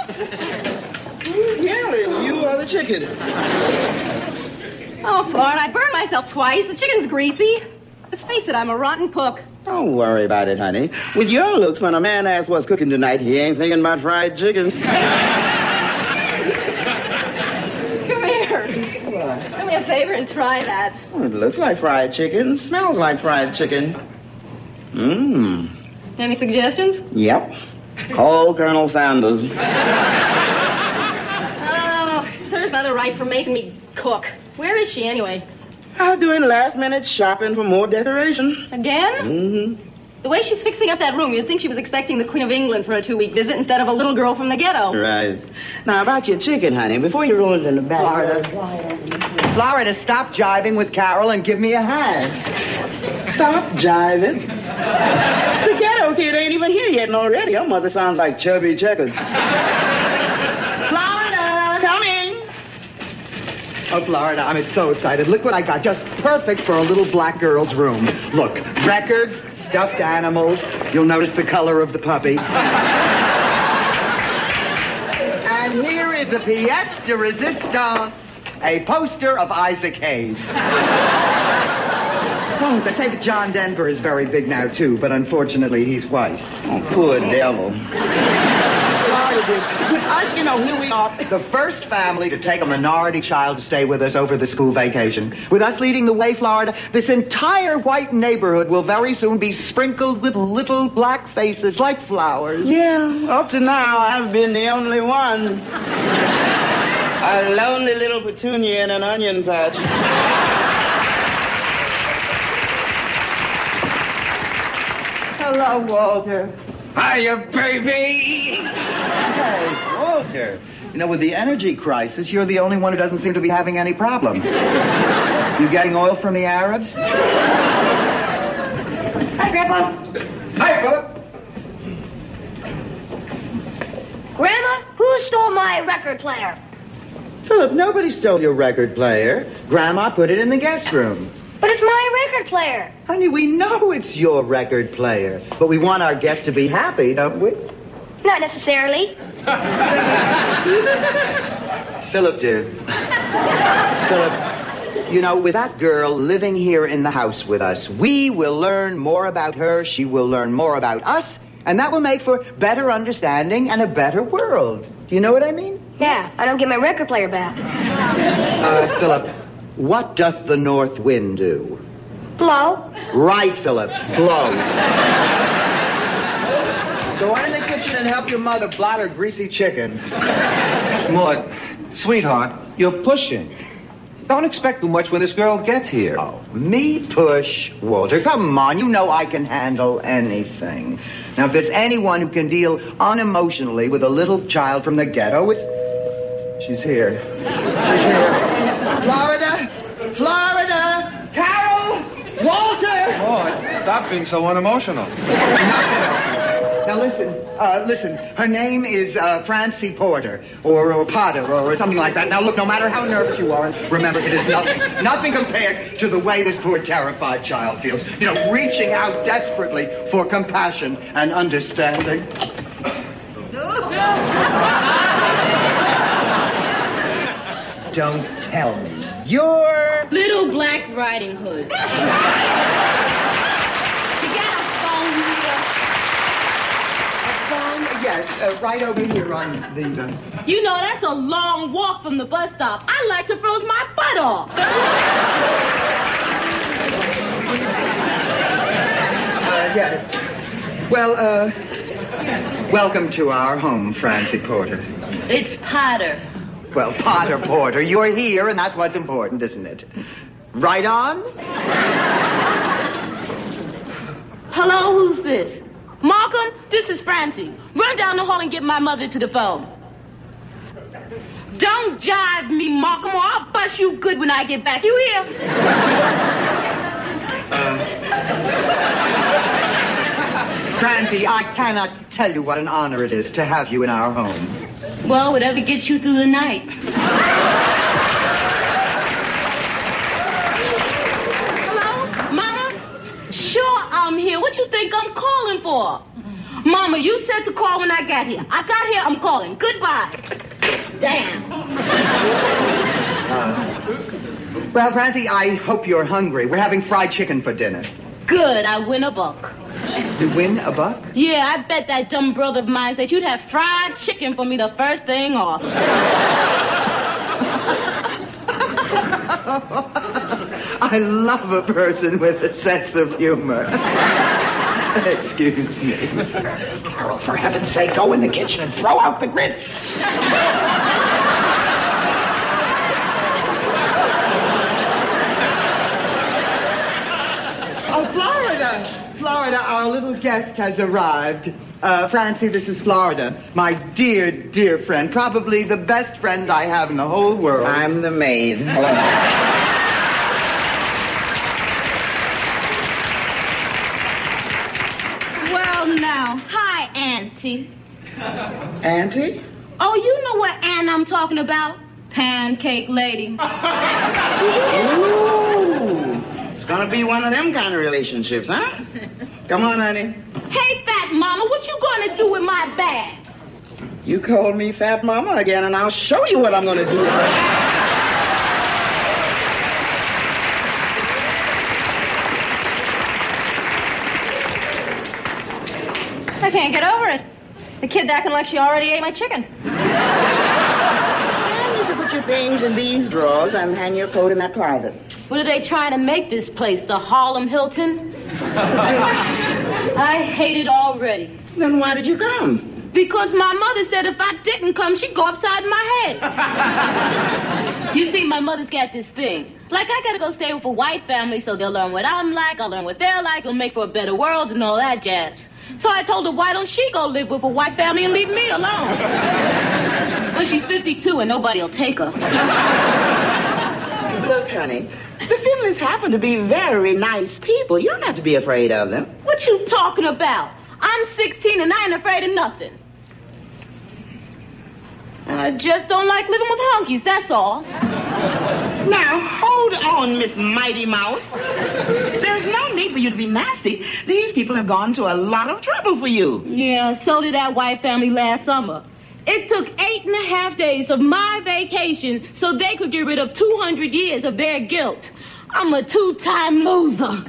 Who's yelling? You or the chicken? Oh, Florida, I burned myself twice. The chicken's greasy. Let's face it, I'm a rotten cook. Don't worry about it, honey. With your looks, when a man asks what's cooking tonight, he ain't thinking about fried chicken. Come here. What? Do me a favor and try that. Oh, it looks like fried chicken. Smells like fried chicken. Mmm. Any suggestions? Yep. Call Colonel Sanders. Oh, it serves mother right for making me cook. Where is she, anyway? Out doing last-minute shopping for more decoration. Again? Mm-hmm. The way she's fixing up that room, you'd think she was expecting the Queen of England for a 2-week visit instead of a little girl from the ghetto. Right. Now, about your chicken, honey, before you roll it in the bag... Florida, stop jiving with Carol and give me a hand. Stop jiving. The ghetto kid ain't even here yet, and already her mother sounds like Chubby Checkers. Florida! Coming! Oh, Florida, I'm so excited. Look what I got. Just perfect for a little black girl's room. Look, records, stuffed animals. You'll notice the color of the puppy. And here is the pièce de résistance, a poster of Isaac Hayes. Oh, they say that John Denver is very big now, too, but unfortunately, he's white. Oh, poor devil. With us, you know, here we are, the first family to take a minority child to stay with us over the school vacation. With us leading the way, Florida, this entire white neighborhood will very soon be sprinkled with little black faces like flowers. Yeah, up to now, I've been the only one. A lonely little petunia in an onion patch. Hello, Walter. Hiya, baby! Hey, Walter. You know, with the energy crisis, you're the only one who doesn't seem to be having any problem. You getting oil from the Arabs? Hi, Grandpa. Hi, Philip. Grandma, who stole my record player? Philip, nobody stole your record player. Grandma put it in the guest room. But it's my record player. Honey, we know it's your record player, but we want our guests to be happy, don't we? Not necessarily. Philip, dear. Philip, you know, with that girl living here in the house with us, we will learn more about her, she will learn more about us, and that will make for better understanding and a better world. Do you know what I mean? Yeah, I don't get my record player back. Philip, what doth the north wind do? Blow. Right, Philip. Blow. Go on in the kitchen and help your mother blot her greasy chicken. Maud, sweetheart, you're pushing. Don't expect too much when this girl gets here. Oh, me push? Walter, come on. You know I can handle anything. Now, if there's anyone who can deal unemotionally with a little child from the ghetto, it's... She's here. She's here. Florida! Florida! Carol! Walter! Maud, stop being so unemotional. Now listen. Her name is Francie Porter, or Potter, or something like that. Now look, no matter how nervous you are, remember it is nothing compared to the way this poor terrified child feels. You know, reaching out desperately for compassion and understanding. Don't tell me. You're... Little Black Riding Hood. You got a phone here? A phone? Yes, right over here on the... You know, that's a long walk from the bus stop. I like to froze my butt off. Yes. Well, welcome to our home, Francie Porter. It's Potter. Well, Potter Porter, you're here, and that's what's important, isn't it? Right on? Hello, who's this? Malcolm, this is Francie. Run down the hall and get my mother to the phone. Don't jive me, Malcolm, or I'll bust you good when I get back. You hear? Francie, I cannot tell you what an honor it is to have you in our home. Well, whatever gets you through the night. Hello, Mama? Sure, I'm here. What you think I'm calling for? Mama, you said to call when I got here. I got here, I'm calling. Goodbye. Damn. Well, Francie, I hope you're hungry. We're having fried chicken for dinner. Good, I win a buck. You win a buck? Yeah, I bet that dumb brother of mine said you'd have fried chicken for me the first thing off. I love a person with a sense of humor. Excuse me. Carol, for heaven's sake, go in the kitchen and throw out the grits. Oh, Florida, our little guest has arrived. Francie, this is Florida. My dear, dear friend. Probably the best friend I have in the whole world. I'm the maid. Well, now, hi, Auntie. Auntie? Oh, you know what Ann I'm talking about? Pancake Lady. Ooh. It's gonna be one of them kind of relationships, huh? Come on, honey. Hey, Fat Mama, what you gonna do with my bag? You called me Fat Mama again, and I'll show you what I'm gonna do with her. I can't get over it. The kid's acting like she already ate my chicken. And you can put your things in these drawers and hang your coat in that closet. What are they trying to make this place, the Harlem Hilton? I hate it already. Then why did you come? Because my mother said if I didn't come, she'd go upside my head. You see, my mother's got this thing. Like, I gotta go stay with a white family so they'll learn what I'm like, I'll learn what they're like, it'll make for a better world and all that jazz. So I told her, why don't she go live with a white family and leave me alone? But she's 52 and nobody'll take her. Look, honey, the Finleys happen to be very nice people. You don't have to be afraid of them. What you talking about? I'm 16 and I ain't afraid of nothing. I just don't like living with hunkies, that's all. Now, hold on, Miss Mighty Mouth. There's no need for you to be nasty. These people have gone to a lot of trouble for you. Yeah, so did that white family last summer. It took 8.5 days of my vacation so they could get rid of 200 years of their guilt. I'm a two-time loser.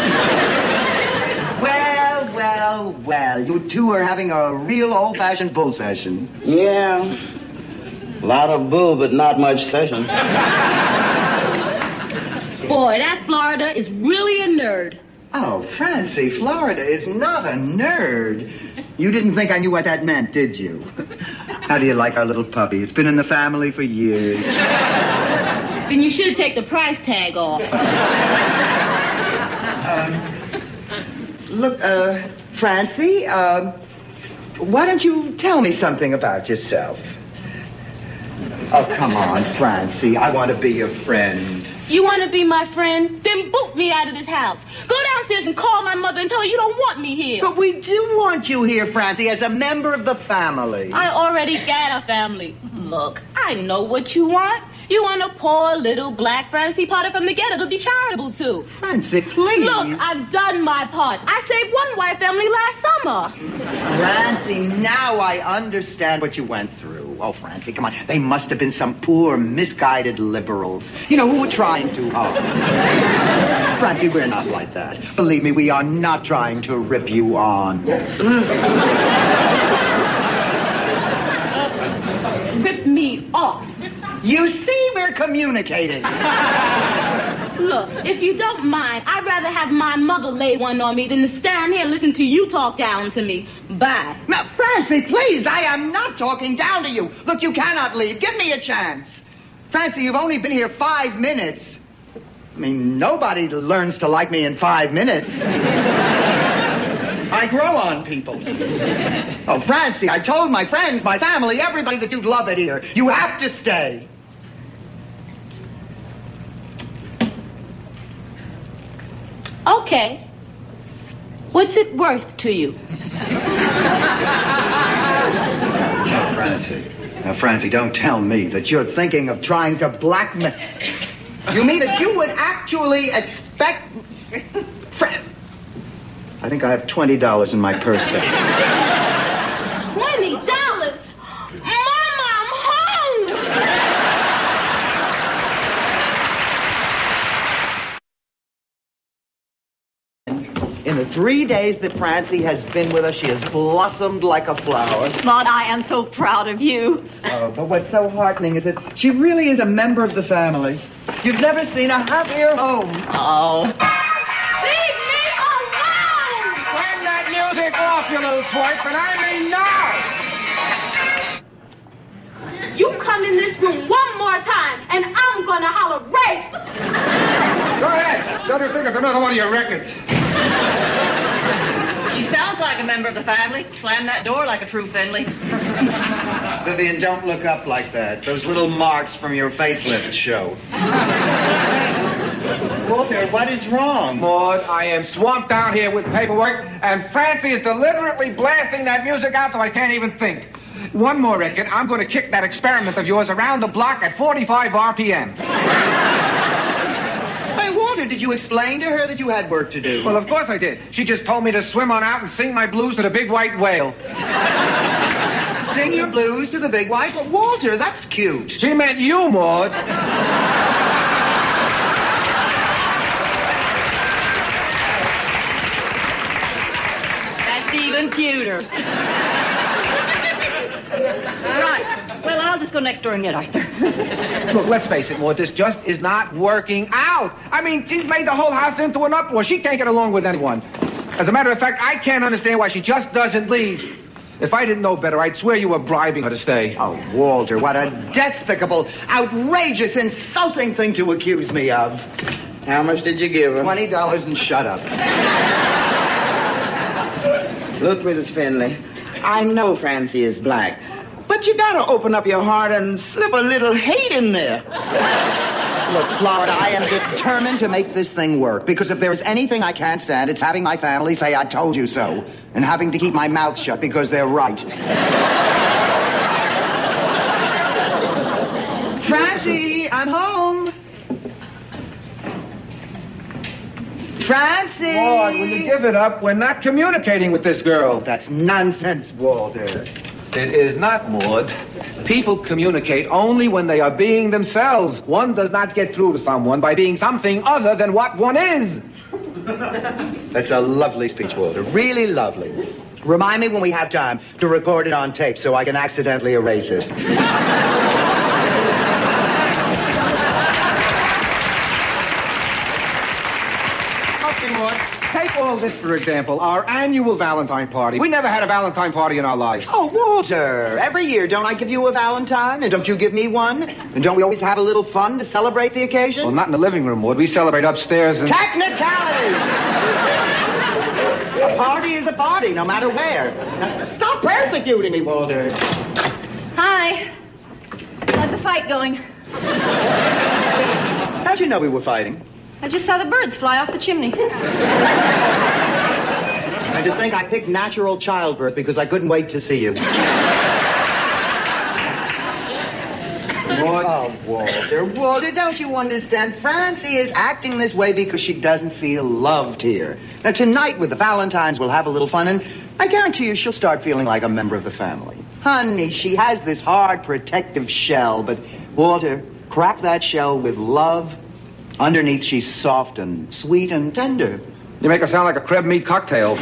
Well, you two are having a real old-fashioned bull session. Yeah. A lot of bull, but not much session. Boy, that Florida is really a nerd. Oh, Francie, Florida is not a nerd. You didn't think I knew what that meant, did you? How do you like our little puppy? It's been in the family for years. Then you should take the price tag off. Look, Francie, why don't you tell me something about yourself? Oh, come on, Francie. I want to be your friend. You want to be my friend? Then boot me out of this house. Go downstairs and call my mother and tell her you don't want me here. But we do want you here, Francie, as a member of the family. I already got a family. Look, I know what you want. You want a poor little black Francie Potter from the ghetto to be charitable to. Francie, please. Look, I've done my part. I saved one white family last summer. Francie, now I understand what you went through. Oh, Francie, come on. They must have been some poor, misguided liberals. You know, who were trying too hard. Francie, we're not like that. Believe me, we are not trying to rip you on. Rip me off. You see, we're communicating. Look, if you don't mind, I'd rather have my mother lay one on me than to stand here and listen to you talk down to me. Bye. Now, Francie, please, I am not talking down to you. Look, you cannot leave. Give me a chance. Francie, you've only been here 5 minutes. I mean, nobody learns to like me in 5 minutes. I grow on people. Oh, Francie, I told my friends, my family, everybody that you'd love it here. You have to stay. Okay. What's it worth to you? Now, Francie, don't tell me that you're thinking of trying to blackmail... You mean that you would actually expect... I think I have $20 in my purse there. 3 days that Francie has been with us, she has blossomed like a flower. Maud, I am so proud of you. Oh, but what's so heartening is that she really is a member of the family. You've never seen a happier home. Oh. Leave me alone! Turn that music off, you little twerp, and I mean now! You come in this room one more time, and I'm gonna holler rape! Go ahead. Don't just think it's another one of your records. She sounds like a member of the family. Slam that door like a true Finley. Vivian, don't look up like that. Those little marks from your facelift show. Walter, what is wrong? Maud, I am swamped out here with paperwork, and Francie is deliberately blasting that music out so I can't even think. One more record, I'm going to kick that experiment of yours around the block at 45 RPM. Hey, Walter, did you explain to her that you had work to do? Well, of course I did. She just told me to swim on out and sing my blues to the big white whale. Sing your blues to the big white? But Walter, that's cute. She meant you, Maud. That's even cuter. Right. Well, I'll just go next door and get Arthur. Look, let's face it, Maud, this just is not working out. I mean, she's made the whole house into an uproar. She can't get along with anyone. As a matter of fact, I can't understand why she just doesn't leave. If I didn't know better, I'd swear you were bribing her to stay. Oh, Walter, what a despicable, outrageous, insulting thing to accuse me of. How much did you give her? $20 and shut up. Look, Mrs. Finley, I know Francie is black, but you gotta open up your heart and slip a little hate in there. Look, Florida, I am determined to make this thing work, because if there's anything I can't stand, it's having my family say I told you so, and having to keep my mouth shut because they're right. Francie, I'm home. Francie! Maud, will you give it up? We're not communicating with this girl. That's nonsense, Walter. It is not, Maud. People communicate only when they are being themselves. One does not get through to someone by being something other than what one is. That's a lovely speech, Walter. Really lovely. Remind me when we have time to record it on tape so I can accidentally erase it. Okay, Maud. Take all this, for example, our annual Valentine party. We never had a Valentine party in our lives. Oh, Walter, every year don't I give you a Valentine? And don't you give me one? And don't we always have a little fun to celebrate the occasion? Well, not in the living room, Maud. We celebrate upstairs and... Technicality! A party is a party, no matter where. Now, stop persecuting me, Walter. Hi. How's the fight going? How'd you know we were fighting? I just saw the birds fly off the chimney. And to think I picked natural childbirth because I couldn't wait to see you. Maud. Oh, Walter, don't you understand? Francie is acting this way because she doesn't feel loved here. Now, tonight with the Valentines, we'll have a little fun, and I guarantee you she'll start feeling like a member of the family. Honey, she has this hard, protective shell, but, Walter, crack that shell with love. Underneath, she's soft and sweet and tender. You make her sound like a crab meat cocktail.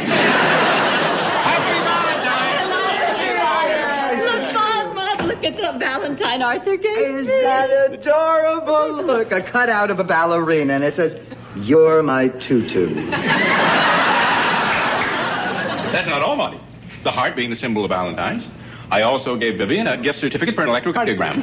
Look at the Valentine Arthur gave me. Is that adorable? Look, a cutout of a ballerina, and it says, "You're my tutu." That's not all, Monty. The heart being the symbol of Valentine's, I also gave Vivian a gift certificate for an electrocardiogram.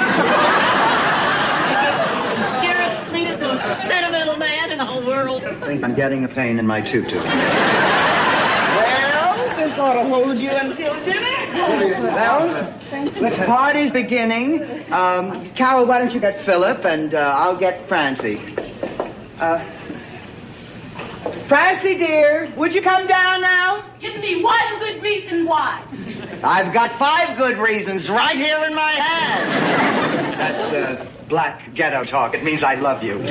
Dearest, sweetest, most sentimental man in the whole world. I think I'm getting a pain in my tutu. Well, this ought to hold you until dinner. Well, the party's beginning. Carol, why don't you get Philip, and I'll get Francie. Francie, dear, would you come down now? Give me one good reason why. I've got 5 good reasons right here in my hand. That's black ghetto talk. It means I love you.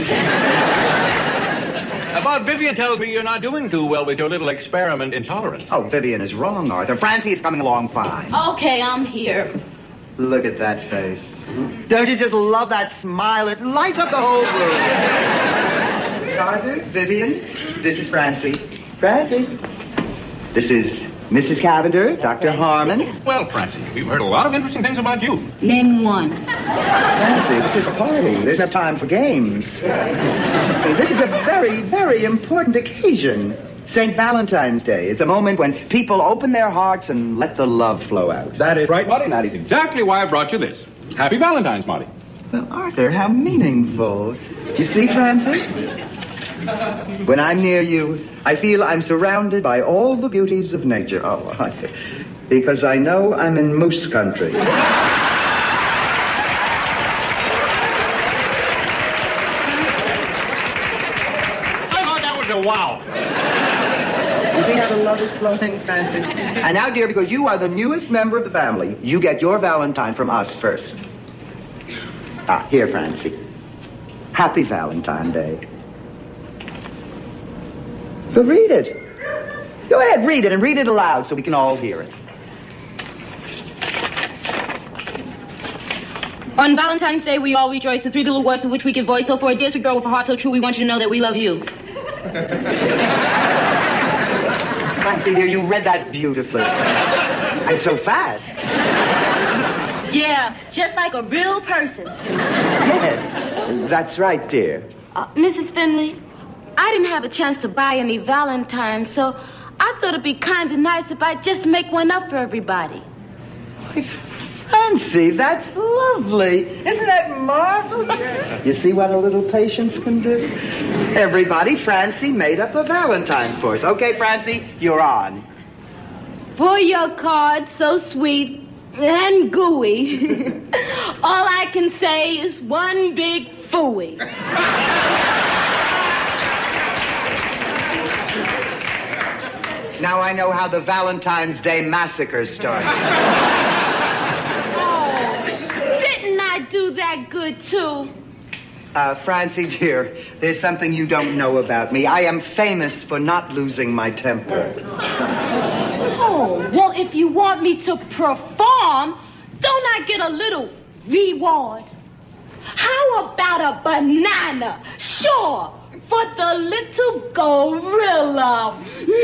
But Vivian tells me you're not doing too well with your little experiment in tolerance. Oh, Vivian is wrong, Arthur. Francie is coming along fine. Okay, I'm here. Look at that face. Don't you just love that smile? It lights up the whole room. Arthur, Vivian, this is Francie. Francie, this is Mrs. Cavender, Dr. Harmon. Well, Francie, we've heard a lot of interesting things about you. Name one. Francie, this is a party. There's no time for games. This is a very, very important occasion. St. Valentine's Day. It's a moment when people open their hearts and let the love flow out. That is right, Marty. That is exactly why I brought you this. Happy Valentine's, Marty. Well, Arthur, how meaningful. You see, Francie? When I'm near you, I feel I'm surrounded by all the beauties of nature. Oh, Arthur, because I know I'm in moose country. I thought that was a wow. You see how the love is flowing, Francie? And now, dear, because you are the newest member of the family, you get your Valentine from us first. Ah, here, Francie. Happy Valentine Day. So read it. Go ahead, read it, and read it aloud so we can all hear it. On Valentine's Day, we all rejoice. The 3 little words to which we give voice. So for a dear sweet girl with a heart so true, we want you to know that we love you. Francie, dear, you read that beautifully. And so fast. Yeah, just like a real person. Yes, that's right, dear. Mrs. Finley, I didn't have a chance to buy any Valentines, so I thought it'd be kind of nice if I just make one up for everybody. Francie, that's lovely. Isn't that marvelous? You see what a little patience can do? Everybody, Francie made up a Valentine's for us. Okay, Francie, you're on. For your card, so sweet and gooey, all I can say is one big phooey. Now I know how the Valentine's Day massacre started. Didn't I do that good, too? Francie, dear, there's something you don't know about me. I am famous for not losing my temper. Oh, well, if you want me to perform, don't I get a little reward? How about a banana? Sure, for the little gorilla.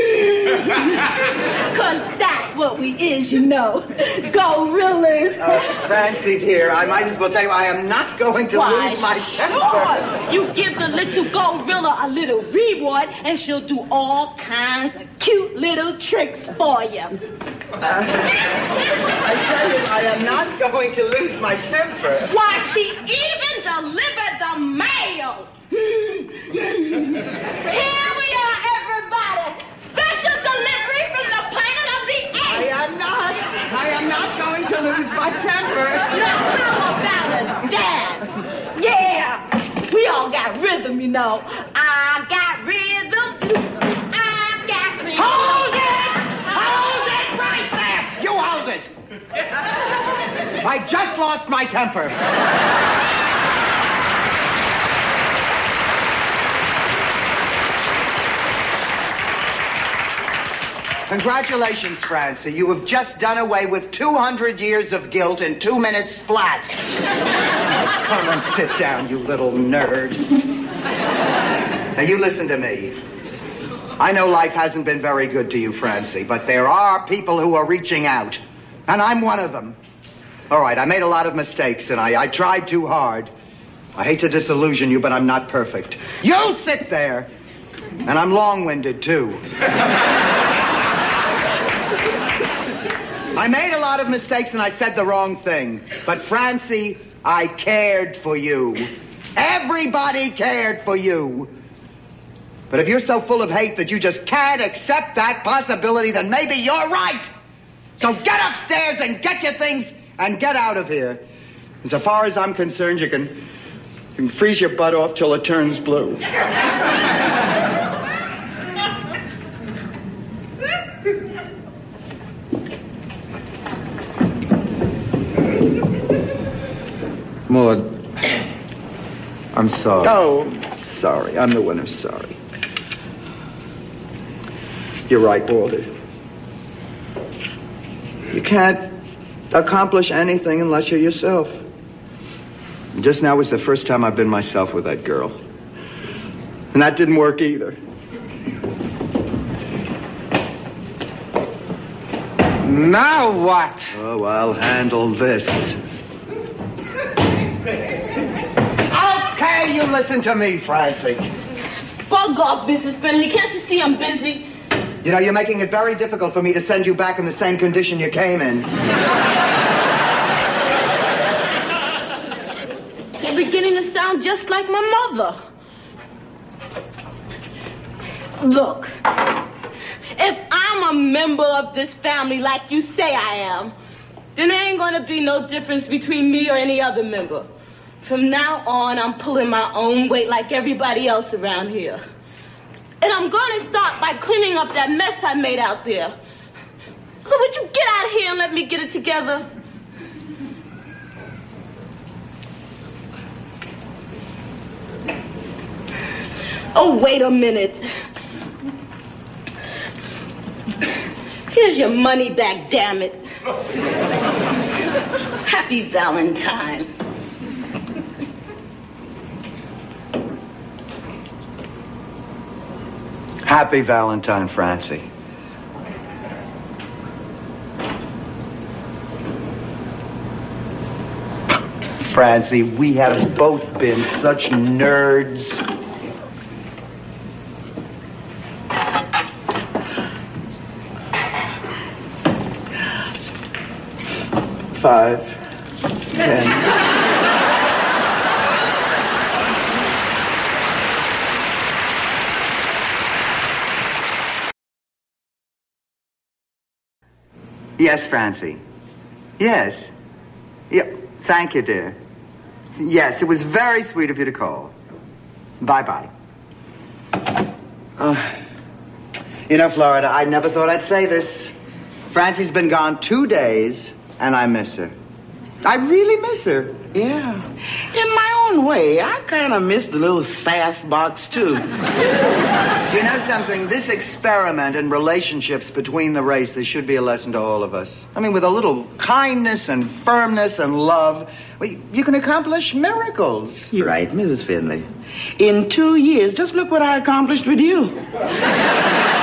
Because that's what we is, you know. Gorillas. Francie, dear, I might as well tell you I am not going to lose my temper. Sure. You give the little gorilla a little reward, and she'll do all kinds of cute little tricks for you. I tell you, I am not going to lose my temper. Why, she even delivered the mail. Here we are, everybody. Special delivery from the planet of the apes. I am not going to lose my temper. Now, how about a dance? Yeah. We all got rhythm, you know. I got rhythm. I got rhythm. Hold it! Hold it right there! You hold it! I just lost my temper. Congratulations, Francie. You have just done away with 200 years of guilt in 2 minutes flat. Come and sit down, you little nerd. Now, you listen to me. I know life hasn't been very good to you, Francie, but there are people who are reaching out, and I'm one of them. All right, I made a lot of mistakes, and I tried too hard. I hate to disillusion you, but I'm not perfect. You sit there! And I'm long-winded, too. I made a lot of mistakes and I said the wrong thing. But, Francie, I cared for you. Everybody cared for you. But if you're so full of hate that you just can't accept that possibility, then maybe you're right. So get upstairs and get your things and get out of here. And so far as I'm concerned, you can freeze your butt off till it turns blue. Maud, I'm sorry. Oh, sorry. I'm the one who's sorry. You're right, Walter. You can't accomplish anything unless you're yourself. And just now was the first time I've been myself with that girl. And that didn't work either. Now what? Oh, I'll handle this. Okay, you listen to me, Francie. Bug off, Mrs. Finley. Can't you see I'm busy? You know, you're making it very difficult for me to send you back in the same condition you came in. You're beginning to sound just like my mother. Look, if I'm a member of this family like you say I am, then there ain't gonna be no difference between me or any other member. From now on, I'm pulling my own weight like everybody else around here. And I'm gonna start by cleaning up that mess I made out there. So would you get out of here and let me get it together? Oh, wait a minute. Here's your money back, damn it. Happy Valentine. Happy Valentine, Francie. Francie, we have both been such nerds. $5, $10. Yes, Francie. Yes. Yeah. Thank you, dear. Yes, it was very sweet of you to call. Bye-bye. You know, Florida, I never thought I'd say this. Francie's been gone 2 days, and I miss her. I really miss her. Yeah. In my own way, I kind of miss the little sass box, too. You know something? This experiment in relationships between the races should be a lesson to all of us. I mean, with a little kindness and firmness and love, well, you can accomplish miracles. You're right, Mrs. Finley. In 2 years, just look what I accomplished with you.